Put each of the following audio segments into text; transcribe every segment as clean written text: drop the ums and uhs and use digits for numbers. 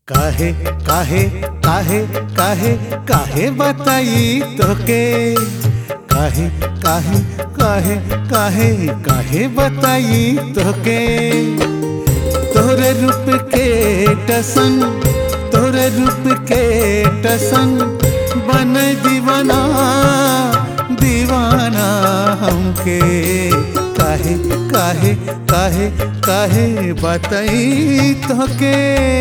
काहे काहे काहे काहे काहे बताई तोके काहे काहे काहे काहे काहे बताई तोके तोरे रूप के टसन तोरे रूप के टसन बन दीवाना दीवाना हमके काहे काहे काहे काहे बताई तोके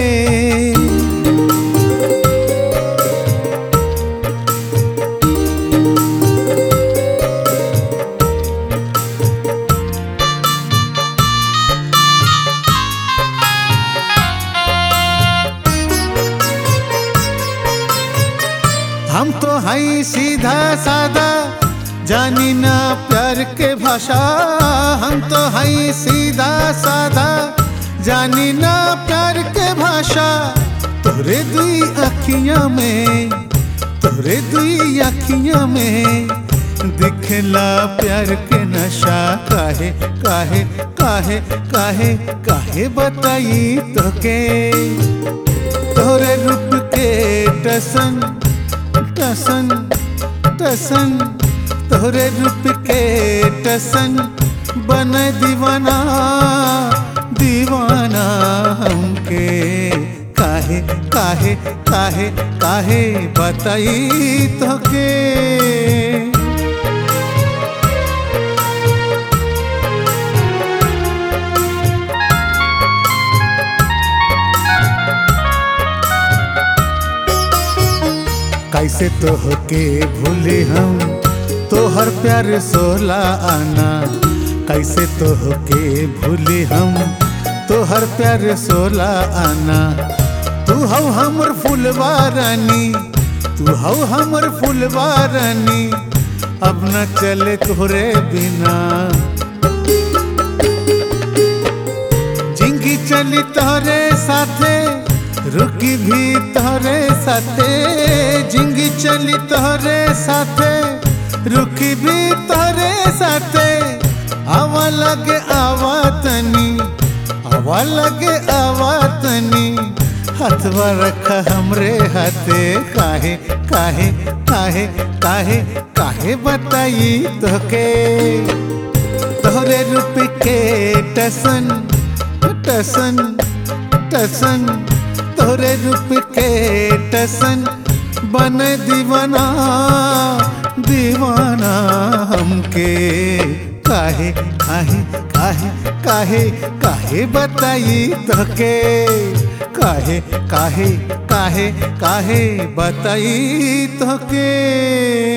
हम तो हैं सीधा सादा जानी ना प्यार के भाषा हम तो हैं सीधा सादा जानी ना प्यार के भाषा तोरे दुई अखियां में तोरे दुई अखियां में दिखला प्यार के नशा काहे काहे काहे काहे काहे बताई तोके तोरे रूप के टसन टसन टसन तोरे रूप के टसन बन दीवाना दीवाना हमके काहे काहे काहे काहे बताई तोके कैसे तोहके भूले हम तोहर प्यार सोला आना कैसे तोहके भूले हम तोहर प्यार सोला आना तू हौ हमर फुलवा रानी तू हौ हमर फुलवा रानी अब न चले तोरे बिना जिंदगी चली तोरे साथे रुकी भी तोरे साथे जिंदगी चली तोरे साथे रुकी भी तोरे साथे आवा लगे आवातनी आवा लगे आवातनी हथवा रखा हमरे हाथे काहे काहे काहे काहे काहे बताई तोके तोरे रूप के टसन टसन टसन तोरे रूप के टसन बन दीवाना दीवाना हमके काहे काहे काहे काहे काहे बताई तोके काहे काहे काहे काहे बताई तोके।